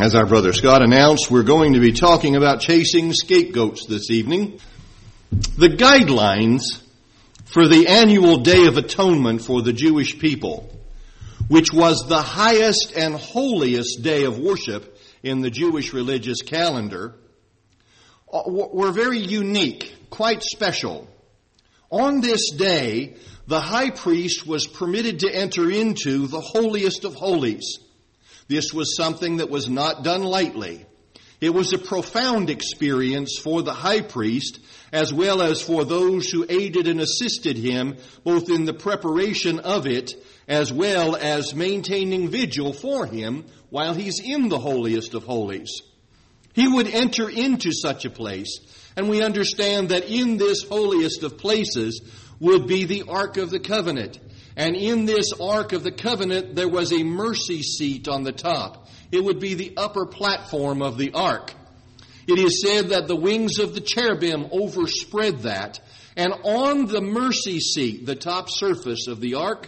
As our brother Scott announced, we're going to be talking about chasing scapegoats this evening. The guidelines for the annual Day of Atonement for the Jewish people, which was the highest and holiest day of worship in the Jewish religious calendar, were very unique, quite special. On this day, the high priest was permitted to enter into the holiest of holies. This was something that was not done lightly. It was a profound experience for the high priest as well as for those who aided and assisted him both in the preparation of it as well as maintaining vigil for him while he's in the holiest of holies. He would enter into such a place, and we understand that in this holiest of places would be the Ark of the Covenant. And in this Ark of the Covenant, there was a mercy seat on the top. It would be the upper platform of the Ark. It is said that the wings of the cherubim overspread that. And on the mercy seat, the top surface of the Ark,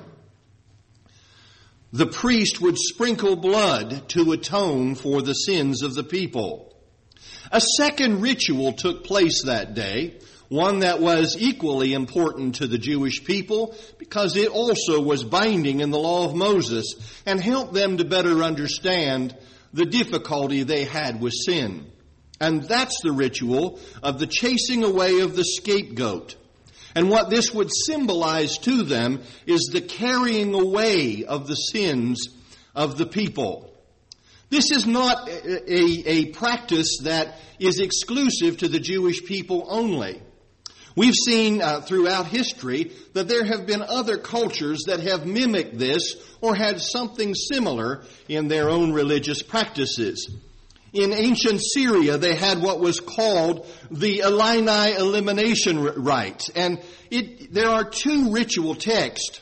the priest would sprinkle blood to atone for the sins of the people. A second ritual took place that day, one that was equally important to the Jewish people because it also was binding in the law of Moses and helped them to better understand the difficulty they had with sin. And that's the ritual of the chasing away of the scapegoat. And what this would symbolize to them is the carrying away of the sins of the people. This is not a practice that is exclusive to the Jewish people only. We've seen throughout history that there have been other cultures that have mimicked this or had something similar in their own religious practices. In ancient Syria, they had what was called the Illini elimination rite. And there are two ritual texts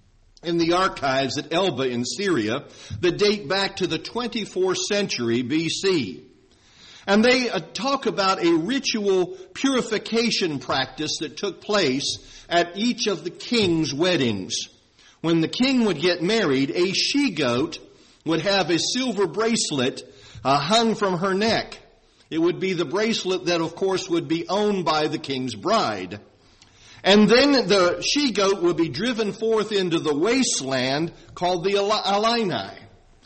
in the archives at Elba in Syria that date back to the 24th century BC. And they talk about a ritual purification practice that took place at each of the king's weddings. When the king would get married, a she-goat would have a silver bracelet hung from her neck. It would be the bracelet that, of course, would be owned by the king's bride. And then the she-goat would be driven forth into the wasteland called the Illini.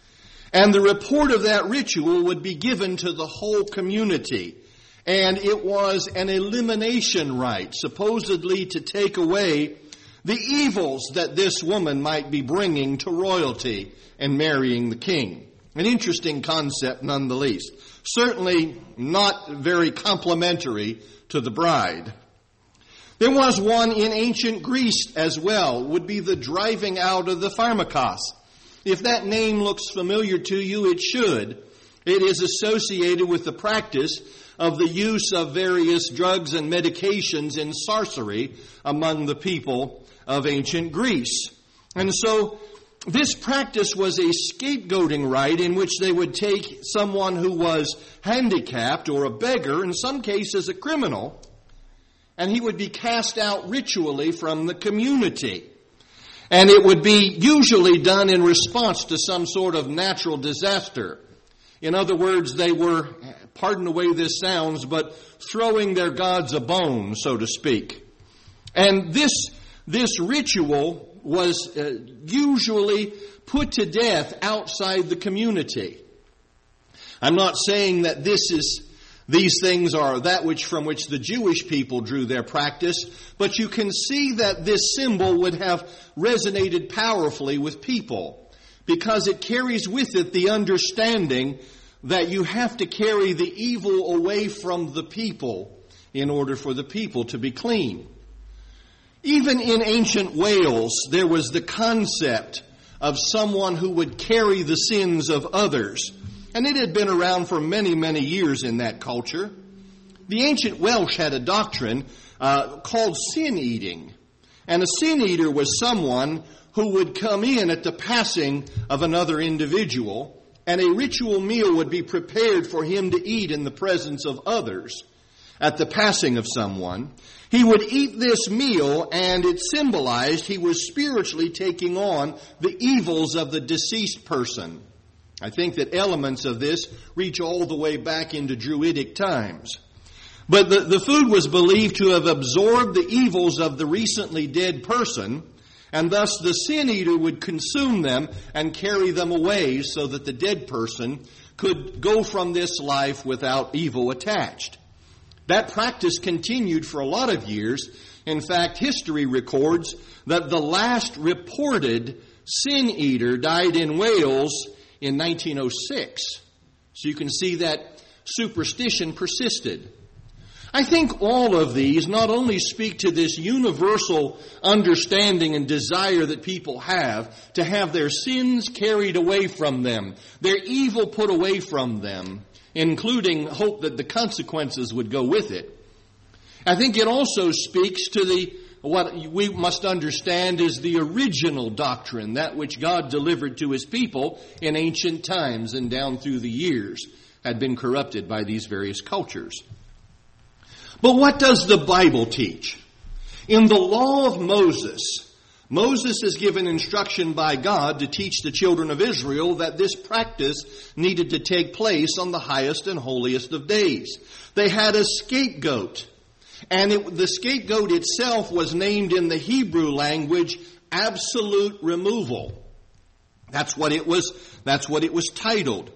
And the report of that ritual would be given to the whole community. And it was an elimination rite, supposedly to take away the evils that this woman might be bringing to royalty and marrying the king. An interesting concept none the least. Certainly not very complimentary to the bride. There was one in ancient Greece as well, would be the driving out of the pharmakos. If that name looks familiar to you, it should. It is associated with the practice of the use of various drugs and medications in sorcery among the people of ancient Greece. And so this practice was a scapegoating rite in which they would take someone who was handicapped or a beggar, in some cases a criminal, and he would be cast out ritually from the community. And it would be usually done in response to some sort of natural disaster. In other words, they were, pardon the way this sounds, but throwing their gods a bone, so to speak. And this ritual was usually put to death outside the community. I'm not saying that these things are that from which the Jewish people drew their practice, but you can see that this symbol would have resonated powerfully with people because it carries with it the understanding that you have to carry the evil away from the people in order for the people to be clean. Even in ancient Wales, there was the concept of someone who would carry the sins of others. And it had been around for many, many years in that culture. The ancient Welsh had a doctrine called sin eating. And a sin eater was someone who would come in at the passing of another individual, and a ritual meal would be prepared for him to eat in the presence of others at the passing of someone. He would eat this meal, and it symbolized he was spiritually taking on the evils of the deceased person. I think that elements of this reach all the way back into Druidic times. But the food was believed to have absorbed the evils of the recently dead person, and thus the sin eater would consume them and carry them away so that the dead person could go from this life without evil attached. That practice continued for a lot of years. In fact, history records that the last reported sin eater died in Wales in 1906. So you can see that superstition persisted. I think all of these not only speak to this universal understanding and desire that people have to have their sins carried away from them, their evil put away from them, including hope that the consequences would go with it. I think it also speaks to what we must understand is the original doctrine, that which God delivered to His people in ancient times and down through the years had been corrupted by these various cultures. But what does the Bible teach? In the law of Moses, Moses is given instruction by God to teach the children of Israel that this practice needed to take place on the highest and holiest of days. They had a scapegoat, and the scapegoat itself was named in the Hebrew language absolute removal. That's what it was titled.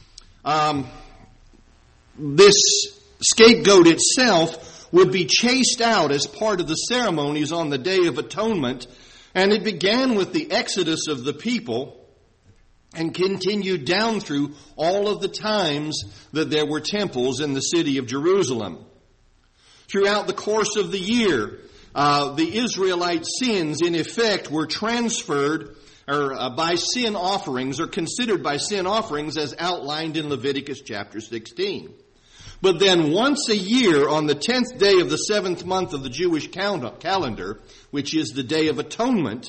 This scapegoat itself would be chased out as part of the ceremonies on the Day of Atonement, and it began with the exodus of the people and continued down through all of the times that there were temples in the city of Jerusalem. Throughout the course of the year, the Israelite sins, in effect, were transferred by sin offerings, or considered by sin offerings as outlined in Leviticus chapter 16. But then once a year, on the 10th day of the 7th month of the Jewish calendar, which is the Day of Atonement,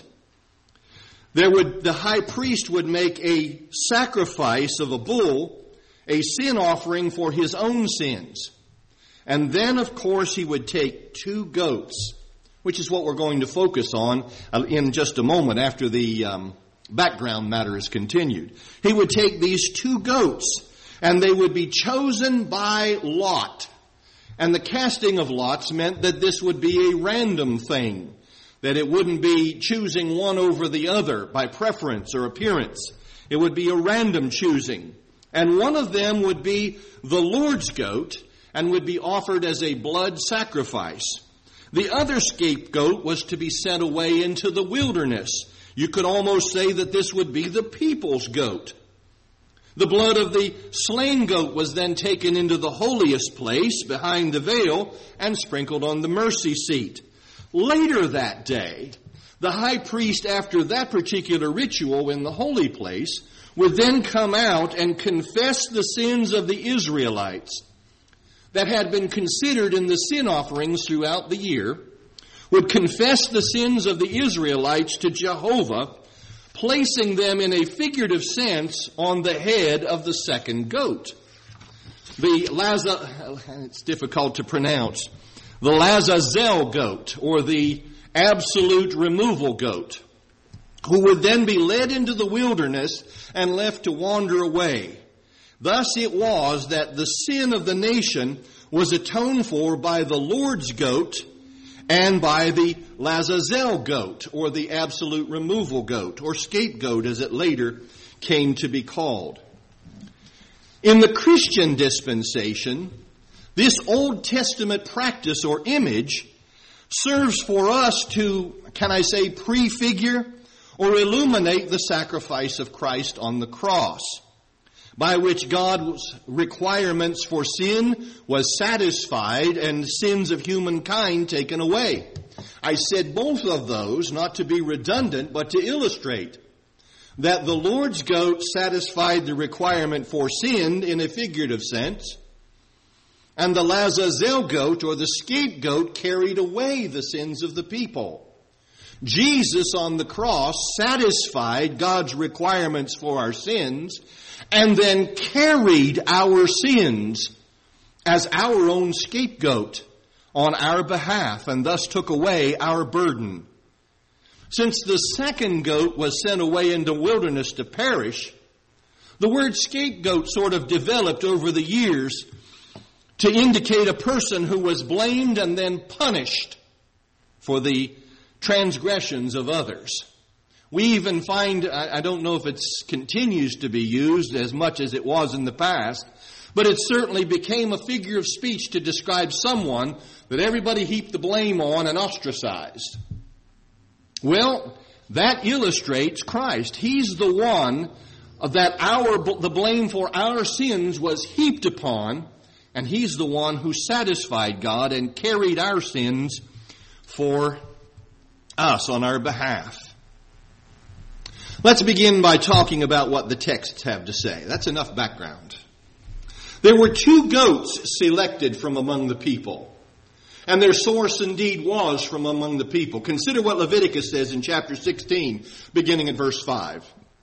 the high priest would make a sacrifice of a bull, a sin offering for his own sins. And then, of course, he would take 2 goats, which is what we're going to focus on in just a moment after the background matter is continued. He would take these 2 goats, and they would be chosen by lot. And the casting of lots meant that this would be a random thing, that it wouldn't be choosing one over the other by preference or appearance. It would be a random choosing. And one of them would be the Lord's goat and would be offered as a blood sacrifice. The other scapegoat was to be sent away into the wilderness. You could almost say that this would be the people's goat. The blood of the slain goat was then taken into the holiest place behind the veil and sprinkled on the mercy seat. Later that day, the high priest, after that particular ritual in the holy place, would then come out and confess the sins of the Israelites that had been considered in the sin offerings throughout the year, would confess the sins of the Israelites to Jehovah, placing them in a figurative sense on the head of the second goat. It's difficult to pronounce. The Lazazel goat, or the absolute removal goat, who would then be led into the wilderness and left to wander away. Thus it was that the sin of the nation was atoned for by the Lord's goat and by the Lazazel goat, or the absolute removal goat, or scapegoat as it later came to be called. In the Christian dispensation, this Old Testament practice or image serves for us to, prefigure or illuminate the sacrifice of Christ on the cross, by which God's requirements for sin was satisfied and sins of humankind taken away. I said both of those not to be redundant, but to illustrate that the Lord's goat satisfied the requirement for sin in a figurative sense, and the Lazazel goat, or the scapegoat, carried away the sins of the people. Jesus on the cross satisfied God's requirements for our sins and then carried our sins as our own scapegoat on our behalf and thus took away our burden. Since the second goat was sent away into wilderness to perish, The word scapegoat sort of developed over the years to indicate a person who was blamed and then punished for the transgressions of others. We even find, I don't know if it continues to be used as much as it was in the past, but it certainly became a figure of speech to describe someone that everybody heaped the blame on and ostracized. Well, that illustrates Christ. He's the one that the blame for our sins was heaped upon, and He's the one who satisfied God and carried our sins for us on our behalf. Let's begin by talking about what the texts have to say. That's enough background. There were 2 goats selected from among the people, and their source indeed was from among the people. Consider what Leviticus says in chapter 16, beginning at verse 5.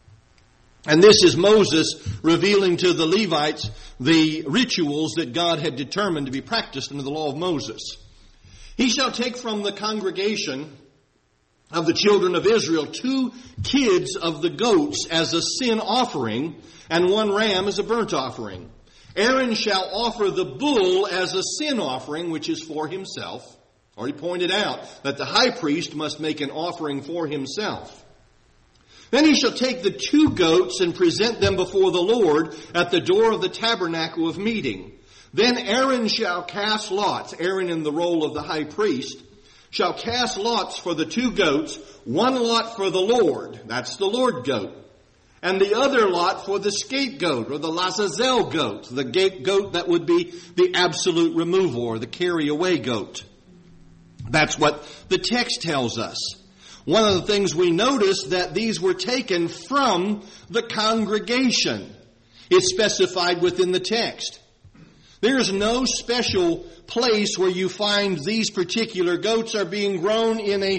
And this is Moses revealing to the Levites the rituals that God had determined to be practiced under the law of Moses. He shall take from the congregation of the children of Israel 2 kids of the goats as a sin offering, and 1 ram as a burnt offering. Aaron shall offer the bull as a sin offering, which is for himself. Already pointed out that the high priest must make an offering for himself. Then he shall take the 2 goats and present them before the Lord at the door of the tabernacle of meeting. Then Aaron shall cast lots, Aaron in the role of the high priest, shall cast lots for the 2 goats, 1 lot for the Lord, that's the Lord goat, and the other lot for the scapegoat, or the Lazazel goat, the goat that would be the absolute removal, or the carry-away goat. That's what the text tells us. One of the things we notice that these were taken from the congregation. It's specified within the text. There is no special place where you find these particular goats are being grown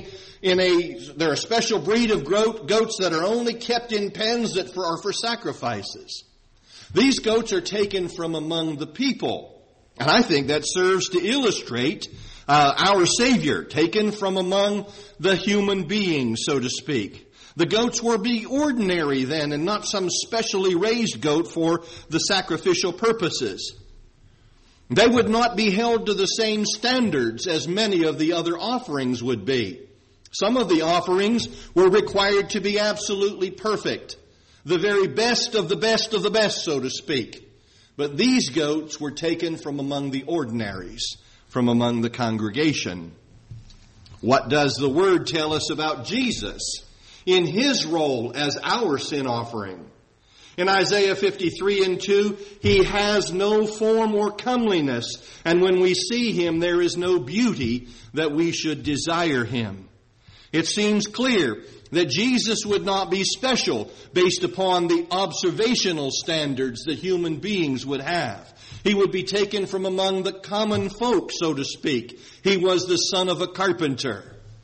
they're a special breed of goats that are only kept in pens that are for sacrifices. These goats are taken from among the people. And I think that serves to illustrate our Savior, taken from among the human beings, so to speak. The goats were be ordinary then, and not some specially raised goat for the sacrificial purposes. They would not be held to the same standards as many of the other offerings would be. Some of the offerings were required to be absolutely perfect, the very best of the best of the best, so to speak. But these goats were taken from among the ordinaries, from among the congregation. What does the Word tell us about Jesus in His role as our sin offering? In Isaiah 53:2, He has no form or comeliness, and when we see Him, there is no beauty that we should desire Him. It seems clear that Jesus would not be special based upon the observational standards that human beings would have. He would be taken from among the common folk, so to speak. He was the son of a carpenter.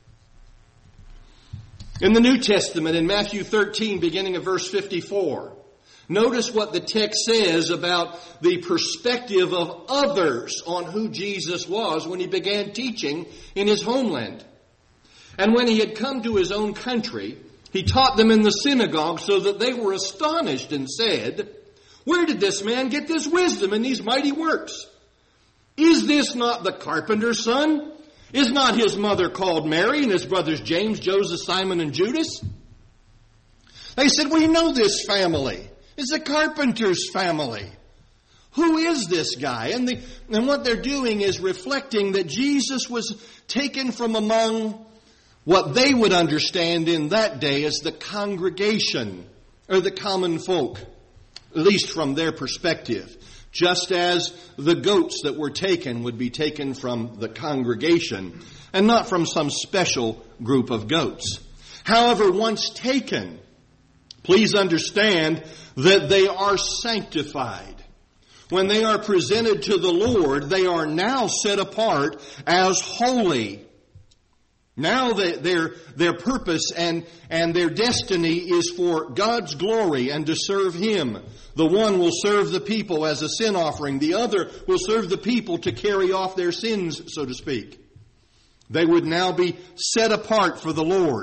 In the New Testament, in Matthew 13, beginning at verse 54, notice what the text says about the perspective of others on who Jesus was when He began teaching in His homeland. And when He had come to His own country, He taught them in the synagogue so that they were astonished and said, "Where did this man get this wisdom and these mighty works? Is this not the carpenter's son? Is not his mother called Mary and his brothers James, Joseph, Simon, and Judas?" They said, "We know this family. It's a carpenter's family. Who is this guy?" And what they're doing is reflecting that Jesus was taken from among what they would understand in that day as the congregation or the common folk, at least from their perspective. Just as the goats that were taken would be taken from the congregation and not from some special group of goats. However, once taken, please understand that they are sanctified. When they are presented to the Lord, they are now set apart as holy. Now their purpose and their destiny is for God's glory and to serve Him. The one will serve the people as a sin offering. The other will serve the people to carry off their sins, so to speak. They would now be set apart for the Lord,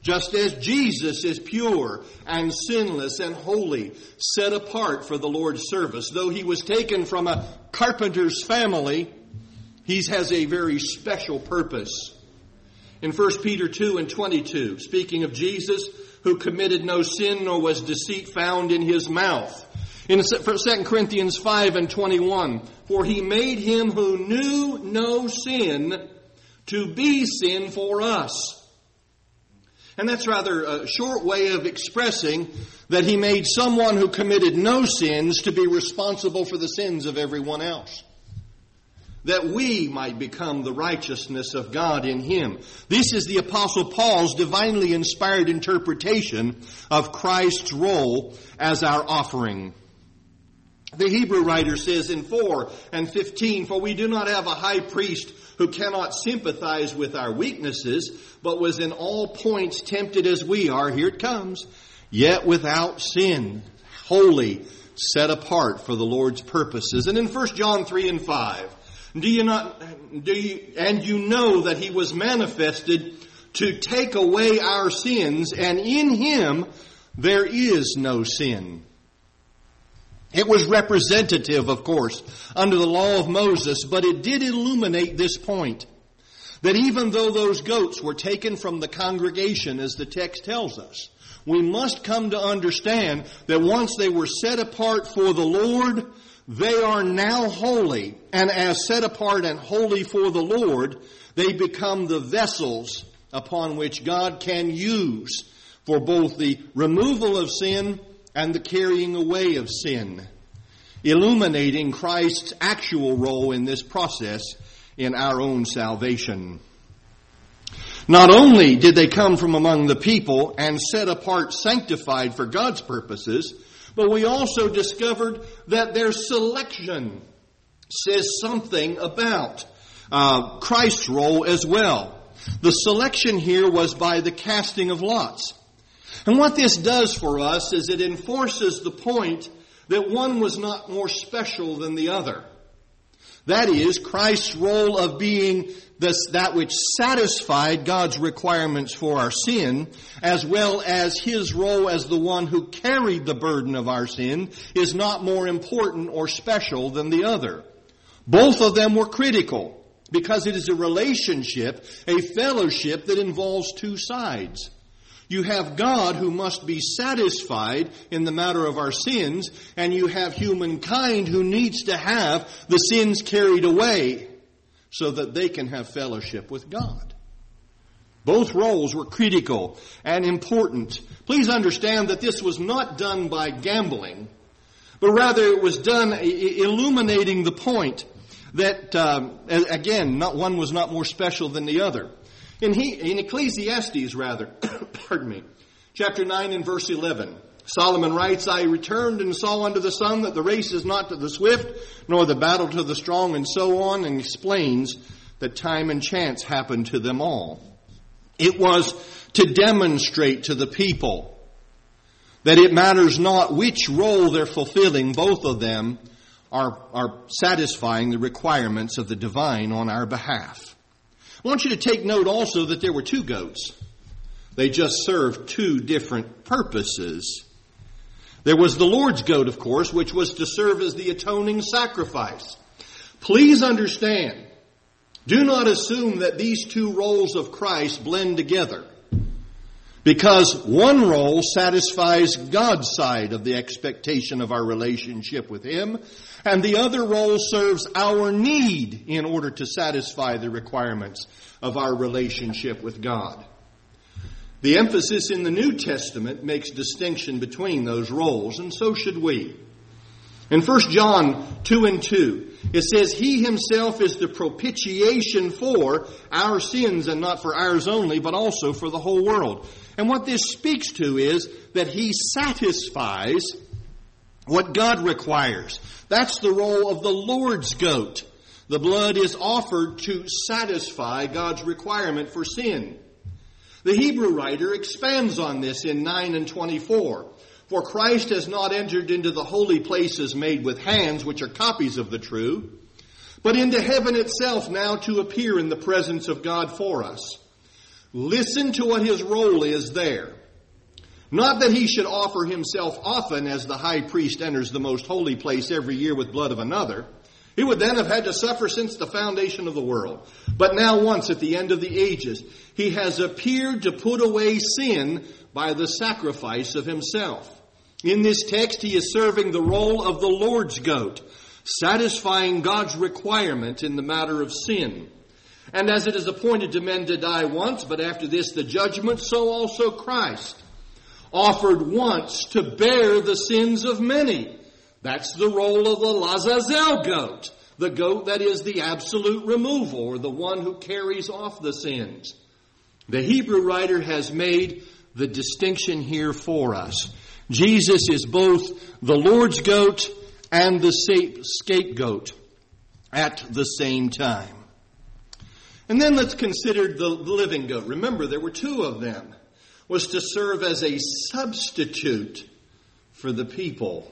Just as Jesus is pure and sinless and holy, set apart for the Lord's service. Though he was taken from a carpenter's family, he has a very special purpose. In 1 Peter 2 and 22, speaking of Jesus, who committed no sin, nor was deceit found in his mouth. In 2 Corinthians 5 and 21, for he made him who knew no sin to be sin for us. And that's rather a short way of expressing that he made someone who committed no sins to be responsible for the sins of everyone else, that we might become the righteousness of God in him. This is the Apostle Paul's divinely inspired interpretation of Christ's role as our offering. The Hebrew writer says in 4 and 15, for we do not have a high priest who cannot sympathize with our weaknesses, but was in all points tempted as we are. Here it comes. Yet without sin, holy, set apart for the Lord's purposes. And in 1 John 3 and 5, and you know that he was manifested to take away our sins, and in him there is no sin. It was representative, of course, under the law of Moses, but it did illuminate this point, that even though those goats were taken from the congregation, as the text tells us, we must come to understand that once they were set apart for the Lord, they are now holy, and as set apart and holy for the Lord, they become the vessels upon which God can use for both the removal of sin and the carrying away of sin, illuminating Christ's actual role in this process in our own salvation. Not only did they come from among the people and set apart, sanctified for God's purposes, but we also discovered that their selection says something about Christ's role as well. The selection here was by the casting of lots. And what this does for us is it enforces the point that one was not more special than the other. That is, Christ's role of being that which satisfied God's requirements for our sin, as well as his role as the one who carried the burden of our sin, is not more important or special than the other. Both of them were critical, because it is a relationship, a fellowship that involves two sides. You have God who must be satisfied in the matter of our sins, and you have humankind who needs to have the sins carried away so that they can have fellowship with God. Both roles were critical and important. Please understand that this was not done by gambling, but rather it was done illuminating the point that, again, one was not more special than the other. In Ecclesiastes, chapter 9 and verse 11, Solomon writes, I returned and saw under the sun that the race is not to the swift, nor the battle to the strong, and so on, and explains that time and chance happened to them all. It was to demonstrate to the people that it matters not which role they're fulfilling, both of them are satisfying the requirements of the divine on our behalf. I want you to take note also that there were two goats. They just served two different purposes. There was the Lord's goat, of course, which was to serve as the atoning sacrifice. Please understand, do not assume that these two roles of Christ blend together, because one role satisfies God's side of the expectation of our relationship with Him, and the other role serves our need in order to satisfy the requirements of our relationship with God. The emphasis in the New Testament makes distinction between those roles, and so should we. In 1 John 2 and 2, it says, He Himself is the propitiation for our sins, and not for ours only, but also for the whole world. And what this speaks to is that He satisfies what God requires. That's the role of the Lord's goat. The blood is offered to satisfy God's requirement for sin. The Hebrew writer expands on this in 9 and 24. For Christ has not entered into the holy places made with hands, which are copies of the true, but into heaven itself now to appear in the presence of God for us. Listen to what his role is there. Not that he should offer himself often as the high priest enters the most holy place every year with blood of another. He would then have had to suffer since the foundation of the world. But now once at the end of the ages, he has appeared to put away sin by the sacrifice of himself. In this text, he is serving the role of the Lord's goat, satisfying God's requirement in the matter of sin. And as it is appointed to men to die once, but after this the judgment, so also Christ, offered once to bear the sins of many. That's the role of the Lazazel goat, the goat that is the absolute removal, or the one who carries off the sins. The Hebrew writer has made the distinction here for us. Jesus is both the Lord's goat and the scapegoat at the same time. And then let's consider the living goat. Remember, there were two of them. Was to serve as a substitute for the people.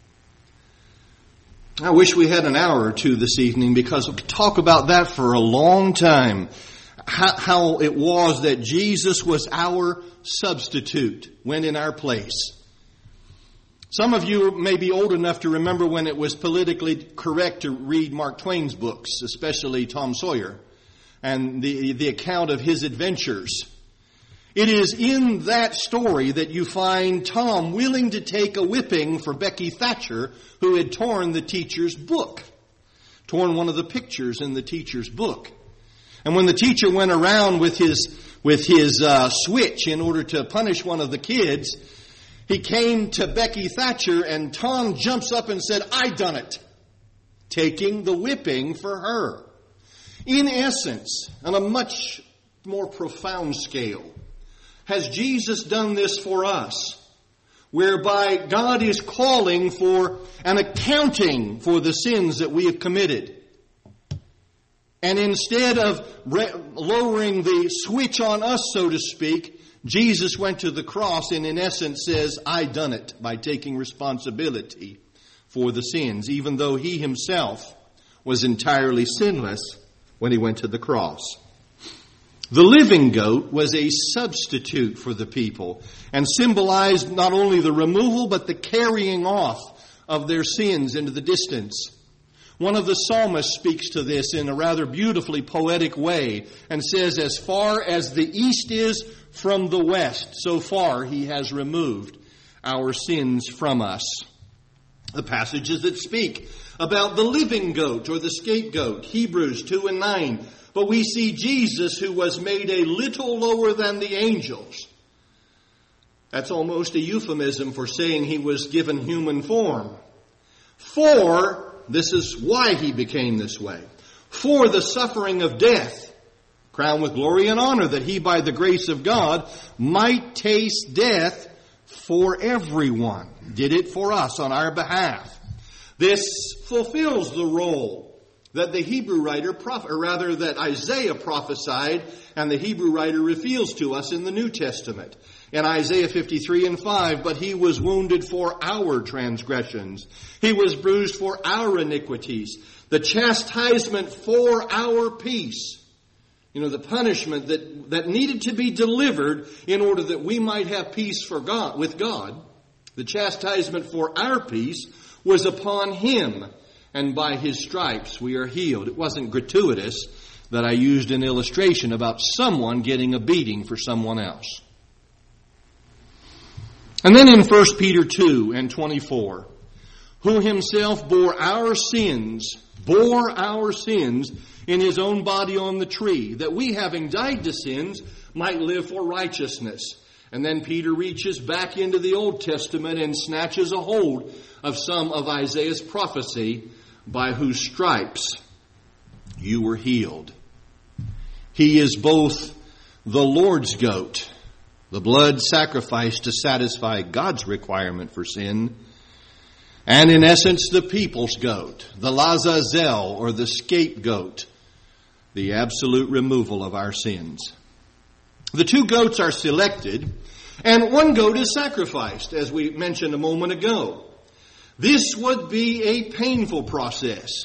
I wish we had an hour or two this evening, because we could talk about that for a long time. How it was that Jesus was our substitute, went in our place. Some of you may be old enough to remember when it was politically correct to read Mark Twain's books, especially Tom Sawyer, and the account of his adventures. It is in that story that you find Tom willing to take a whipping for Becky Thatcher, who had torn the teacher's book, torn one of the pictures in the teacher's book. And when the teacher went around with his switch in order to punish one of the kids, he came to Becky Thatcher, and Tom jumps up and said, "I done it," taking the whipping for her. In essence, on a much more profound scale, has Jesus done this for us, whereby God is calling for an accounting for the sins that we have committed. And instead of lowering the switch on us, so to speak, Jesus went to the cross and in essence says, "I done it," by taking responsibility for the sins, even though he himself was entirely sinless when he went to the cross. The living goat was a substitute for the people and symbolized not only the removal but the carrying off of their sins into the distance. One of the psalmists speaks to this in a rather beautifully poetic way and says, "As far as the east is from the west, so far he has removed our sins from us." The passages that speak about the living goat or the scapegoat, Hebrews 2 and 9. But we see Jesus, who was made a little lower than the angels. That's almost a euphemism for saying he was given human form. For, this is why he became this way, for the suffering of death, crowned with glory and honor, that he by the grace of God might taste death for everyone. Did it for us on our behalf. This fulfills the role that the Hebrew writer, that Isaiah prophesied and the Hebrew writer reveals to us in the New Testament. In Isaiah 53 and 5, "But he was wounded for our transgressions. He was bruised for our iniquities. The chastisement for our peace." The punishment that needed to be delivered in order that we might have peace with God. The chastisement for our peace was upon him, and by his stripes we are healed. It wasn't gratuitous that I used an illustration about someone getting a beating for someone else. And then in 1 Peter 2 and 24, "Who himself bore our sins in his own body on the tree, that we, having died to sins, might live for righteousness." And then Peter reaches back into the Old Testament and snatches a hold of some of Isaiah's prophecy, "By whose stripes you were healed." He is both the Lord's goat, the blood sacrificed to satisfy God's requirement for sin, and in essence the people's goat, the Lazazel or the scapegoat, the absolute removal of our sins. The two goats are selected, and one goat is sacrificed, as we mentioned a moment ago. This would be a painful process.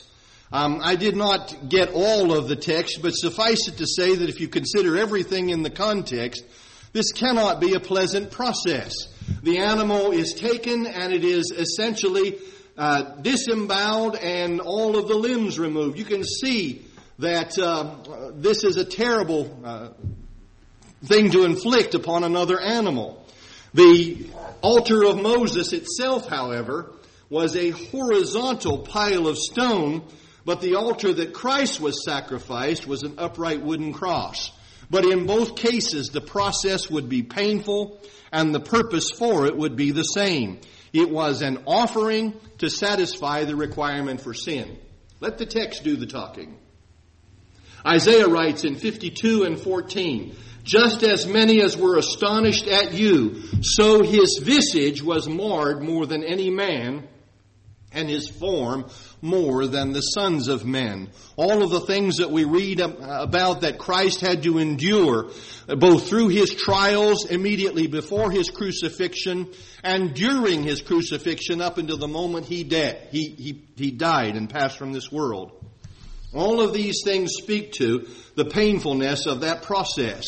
I did not get all of the text, but suffice it to say that if you consider everything in the context, this cannot be a pleasant process. The animal is taken and it is essentially disemboweled and all of the limbs removed. You can see that this is a terrible thing to inflict upon another animal. The altar of Moses itself, however, was a horizontal pile of stone, but the altar that Christ was sacrificed was an upright wooden cross. But in both cases, the process would be painful and the purpose for it would be the same. It was an offering to satisfy the requirement for sin. Let the text do the talking. Isaiah writes in 52 and 14, "Just as many as were astonished at you, so his visage was marred more than any man, and his form more than the sons of men." All of the things that we read about that Christ had to endure, both through his trials immediately before his crucifixion and during his crucifixion up until the moment he died and passed from this world. All of these things speak to the painfulness of that process.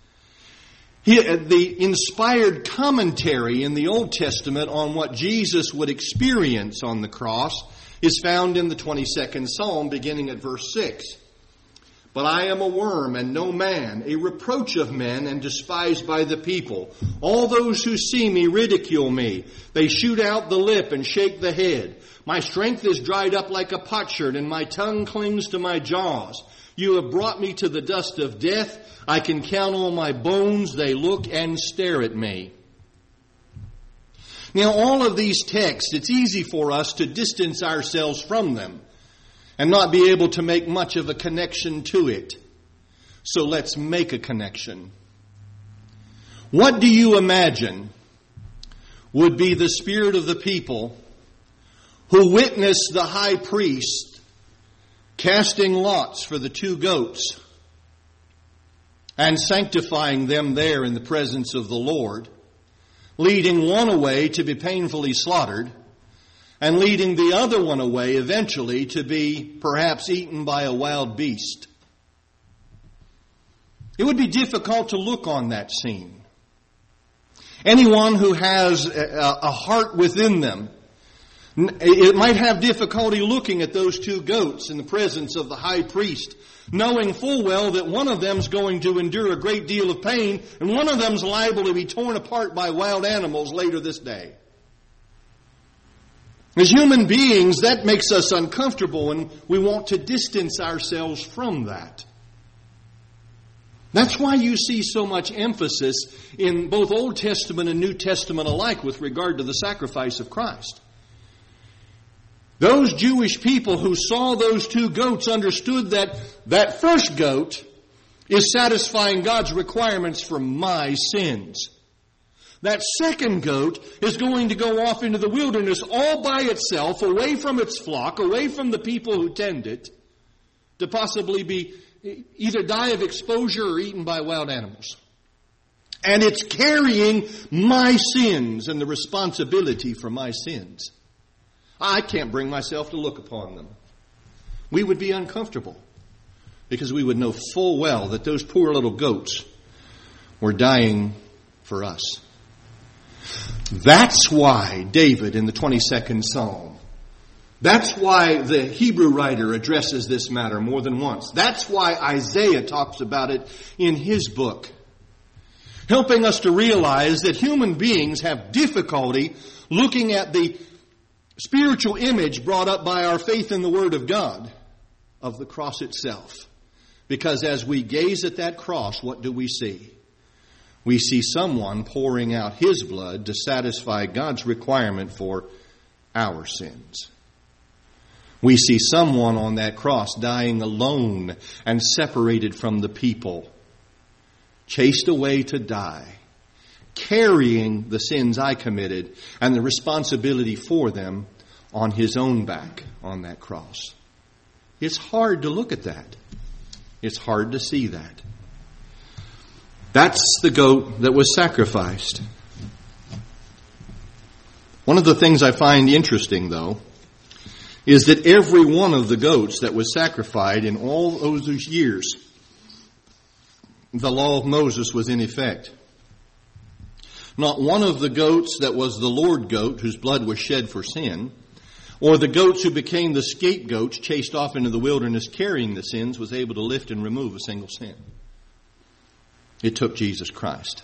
The inspired commentary in the Old Testament on what Jesus would experience on the cross is found in the 22nd Psalm, beginning at verse 6. "But I am a worm and no man, a reproach of men and despised by the people. All those who see me ridicule me. They shoot out the lip and shake the head. My strength is dried up like a potsherd, and my tongue clings to my jaws. You have brought me to the dust of death. I can count all my bones. They look and stare at me." Now, all of these texts, it's easy for us to distance ourselves from them and not be able to make much of a connection to it. So let's make a connection. What do you imagine would be the spirit of the people who witnessed the high priest casting lots for the two goats and sanctifying them there in the presence of the Lord, leading one away to be painfully slaughtered, and leading the other one away eventually to be perhaps eaten by a wild beast? It would be difficult to look on that scene. Anyone who has a heart within them, it might have difficulty looking at those two goats in the presence of the high priest, knowing full well that one of them's going to endure a great deal of pain and one of them's liable to be torn apart by wild animals later this day. As human beings, that makes us uncomfortable and we want to distance ourselves from that. That's why you see so much emphasis in both Old Testament and New Testament alike with regard to the sacrifice of Christ. Those Jewish people who saw those two goats understood that that first goat is satisfying God's requirements for my sins. That second goat is going to go off into the wilderness all by itself, away from its flock, away from the people who tend it, to possibly be either die of exposure or eaten by wild animals. And it's carrying my sins and the responsibility for my sins. I can't bring myself to look upon them. We would be uncomfortable because we would know full well that those poor little goats were dying for us. That's why David in the 22nd Psalm, that's why the Hebrew writer addresses this matter more than once. That's why Isaiah talks about it in his book, helping us to realize that human beings have difficulty looking at the spiritual image brought up by our faith in the Word of God of the cross itself. Because as we gaze at that cross, what do we see? We see someone pouring out his blood to satisfy God's requirement for our sins. We see someone on that cross dying alone and separated from the people, chased away to die, carrying the sins I committed and the responsibility for them on his own back on that cross. It's hard to look at that. It's hard to see that. That's the goat that was sacrificed. One of the things I find interesting, though, is that every one of the goats that was sacrificed in all those years, the law of Moses was in effect. Not one of the goats that was the Lord goat, whose blood was shed for sin, or the goats who became the scapegoats chased off into the wilderness carrying the sins, was able to lift and remove a single sin. It took Jesus Christ.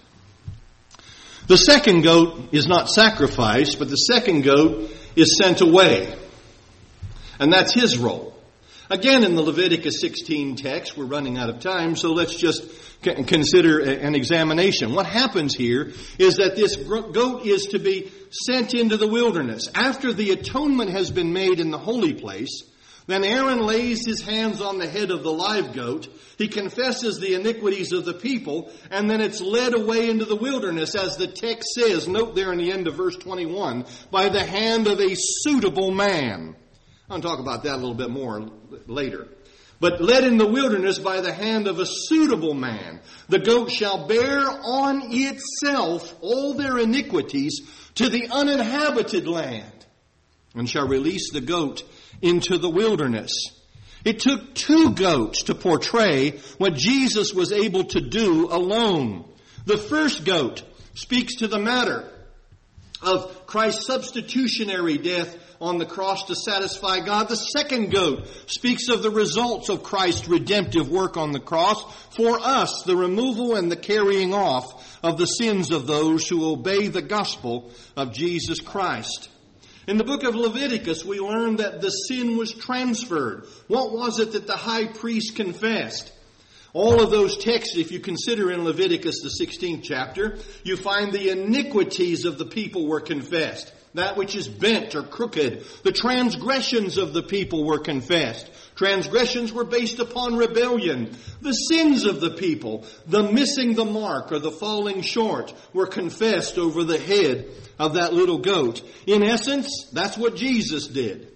The second goat is not sacrificed, but the second goat is sent away. And that's his role. Again, in the Leviticus 16 text, we're running out of time, so let's just consider an examination. What happens here is that this goat is to be sent into the wilderness. After the atonement has been made in the holy place, then Aaron lays his hands on the head of the live goat. He confesses the iniquities of the people, and then it's led away into the wilderness, as the text says, note there in the end of verse 21, by the hand of a suitable man. I'll talk about that a little bit more later. But led in the wilderness by the hand of a suitable man. The goat shall bear on itself all their iniquities to the uninhabited land, and shall release the goat into the wilderness. It took two goats to portray what Jesus was able to do alone. The first goat speaks to the matter of Christ's substitutionary death on the cross to satisfy God. The second goat speaks of the results of Christ's redemptive work on the cross for us, the removal and the carrying off of the sins of those who obey the gospel of Jesus Christ. In the book of Leviticus, we learn that the sin was transferred. What was it that the high priest confessed? All of those texts, if you consider in Leviticus, the 16th chapter, you find the iniquities of the people were confessed. That which is bent or crooked. The transgressions of the people were confessed. Transgressions were based upon rebellion. The sins of the people, the missing the mark or the falling short, were confessed over the head of that little goat. In essence, that's what Jesus did.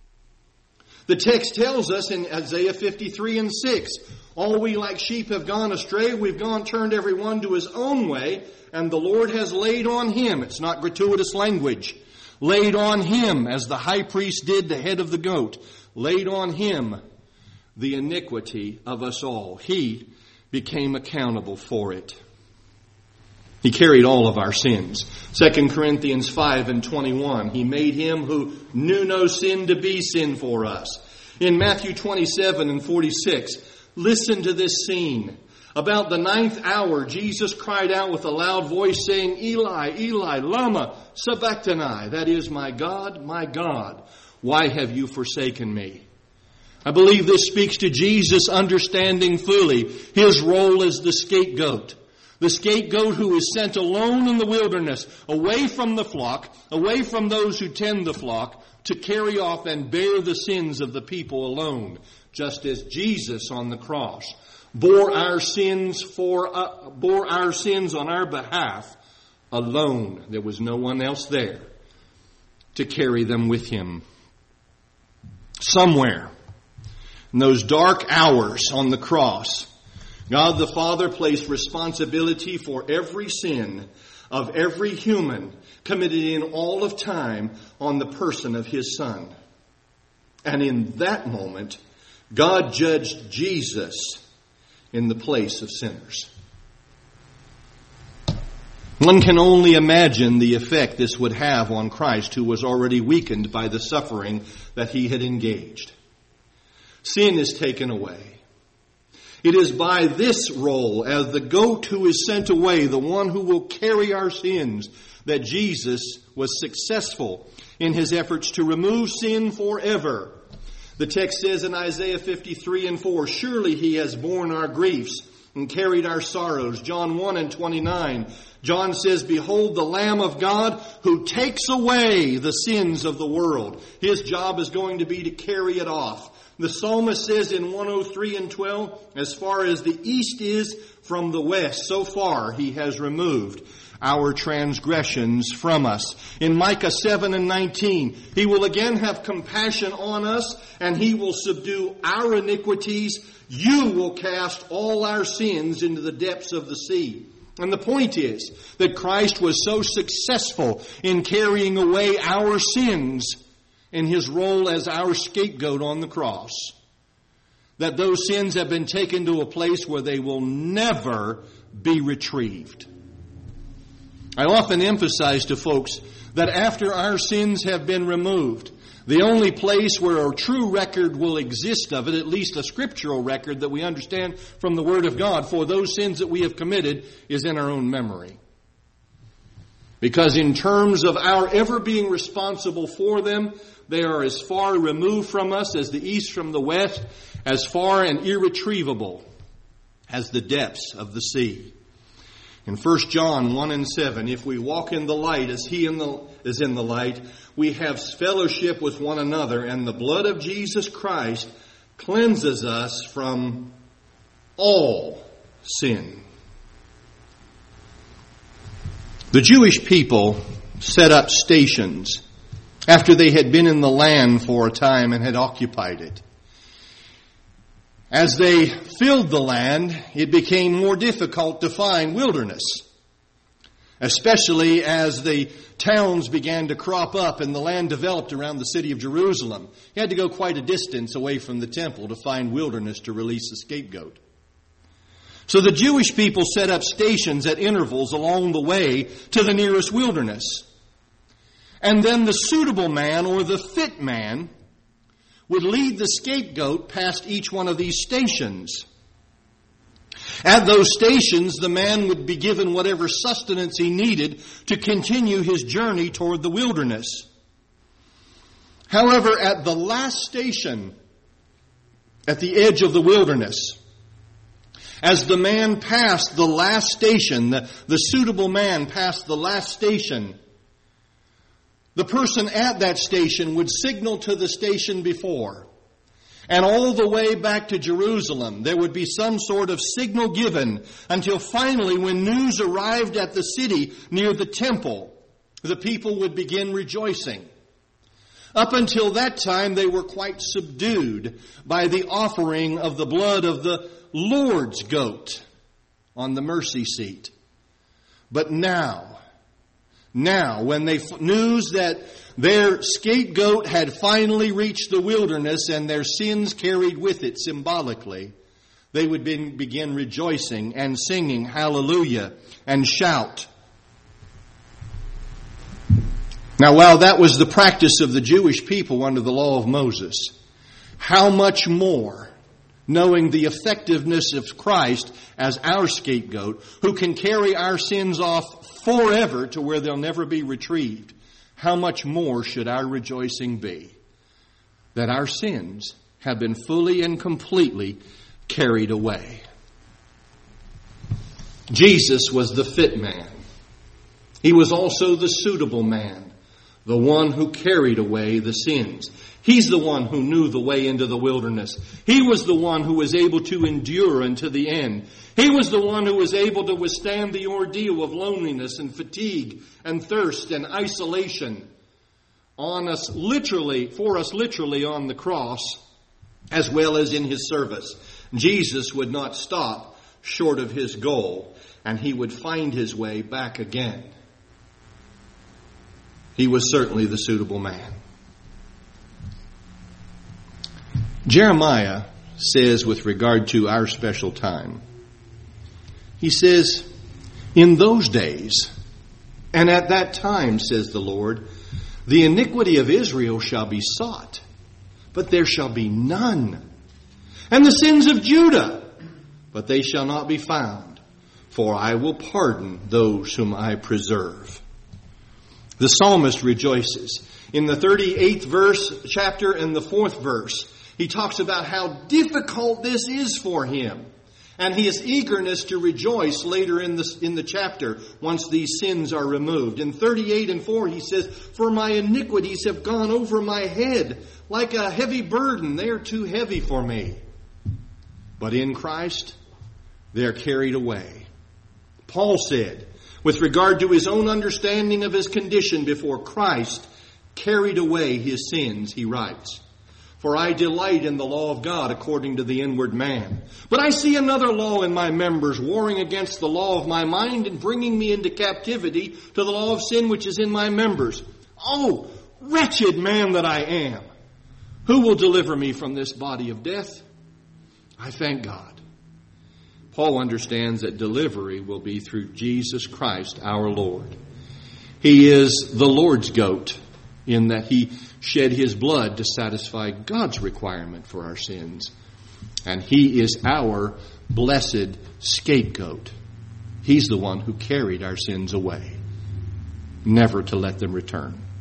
The text tells us in Isaiah 53 and 6, all we like sheep have gone astray, we've turned every one to his own way, and the Lord has laid on him, it's not gratuitous language, laid on him, as the high priest did the head of the goat, laid on him the iniquity of us all. He became accountable for it. He carried all of our sins. 2 Corinthians 5 and 21, he made him who knew no sin to be sin for us. In Matthew 27 and 46, listen to this scene. About the 9th hour, Jesus cried out with a loud voice, saying, Eli, Eli, lama sabachthani. That is, my God, why have you forsaken me? I believe this speaks to Jesus understanding fully his role as the scapegoat. The scapegoat who is sent alone in the wilderness, away from the flock, away from those who tend the flock, to carry off and bear the sins of the people alone, just as Jesus on the cross bore our sins on our behalf alone. There was no one else there to carry them with him. Somewhere in those dark hours on the cross, God the Father placed responsibility for every sin of every human committed in all of time on the person of his Son. And in that moment, God judged Jesus in the place of sinners. One can only imagine the effect this would have on Christ, who was already weakened by the suffering that he had engaged. Sin is taken away. It is by this role, as the goat who is sent away, the one who will carry our sins, that Jesus was successful in his efforts to remove sin forever. The text says in Isaiah 53 and 4, surely he has borne our griefs and carried our sorrows. John 1 and 29, John says, behold the Lamb of God who takes away the sins of the world. His job is going to be to carry it off. The psalmist says in 103 and 12, as far as the east is from the west, so far he has removed our transgressions from us. In Micah 7 and 19, he will again have compassion on us, and he will subdue our iniquities. You will cast all our sins into the depths of the sea. And the point is that Christ was so successful in carrying away our sins in His role as our scapegoat on the cross. That those sins have been taken to a place where they will never be retrieved. I often emphasize to folks that after our sins have been removed, the only place where a true record will exist of it, at least a scriptural record that we understand from the Word of God for those sins that we have committed, is in our own memory. Because in terms of our ever being responsible for them, they are as far removed from us as the east from the west, as far and irretrievable as the depths of the sea. In 1 John 1:7, if we walk in the light as He is in the light, we have fellowship with one another, and the blood of Jesus Christ cleanses us from all sin. The Jewish people set up stations after they had been in the land for a time and had occupied it. As they filled the land, it became more difficult to find wilderness, especially as the towns began to crop up and the land developed around the city of Jerusalem. You had to go quite a distance away from the temple to find wilderness to release the scapegoat. So the Jewish people set up stations at intervals along the way to the nearest wilderness. And then the suitable man or the fit man would lead the scapegoat past each one of these stations. At those stations, the man would be given whatever sustenance he needed to continue his journey toward the wilderness. However, at the last station, at the edge of the wilderness, as the man passed the last station, the suitable man passed the last station, the person at that station would signal to the station before. And all the way back to Jerusalem, there would be some sort of signal given until finally, when news arrived at the city near the temple, the people would begin rejoicing. Up until that time, they were quite subdued by the offering of the blood of the Lord's goat on the mercy seat. But now, when they news that their scapegoat had finally reached the wilderness and their sins carried with it symbolically, they would begin rejoicing and singing hallelujah and shout. Now, while that was the practice of the Jewish people under the law of Moses, how much more, knowing the effectiveness of Christ as our scapegoat, who can carry our sins off forever to where they'll never be retrieved, how much more should our rejoicing be that our sins have been fully and completely carried away. Jesus was the fit man. He was also the suitable man, the one who carried away the sins. He's the one who knew the way into the wilderness. He was the one who was able to endure unto the end. He was the one who was able to withstand the ordeal of loneliness and fatigue and thirst and isolation for us literally on the cross, as well as in His service. Jesus would not stop short of His goal, and He would find His way back again. He was certainly the suitable man. Jeremiah says with regard to our special time, he says, in those days, and at that time, says the Lord, the iniquity of Israel shall be sought, but there shall be none. And the sins of Judah, but they shall not be found, for I will pardon those whom I preserve. The psalmist rejoices. In the 38th chapter and the 4th verse, he talks about how difficult this is for him. And his eagerness to rejoice later in the chapter once these sins are removed. In 38:4 he says, for my iniquities have gone over my head like a heavy burden. They are too heavy for me. But in Christ, they are carried away. Paul said, with regard to his own understanding of his condition before Christ carried away his sins, he writes, for I delight in the law of God according to the inward man. But I see another law in my members, warring against the law of my mind and bringing me into captivity to the law of sin which is in my members. Oh, wretched man that I am, who will deliver me from this body of death? I thank God. Paul understands that delivery will be through Jesus Christ our Lord. He is the Lord's goat in that He shed His blood to satisfy God's requirement for our sins. And He is our blessed scapegoat. He's the one who carried our sins away, never to let them return.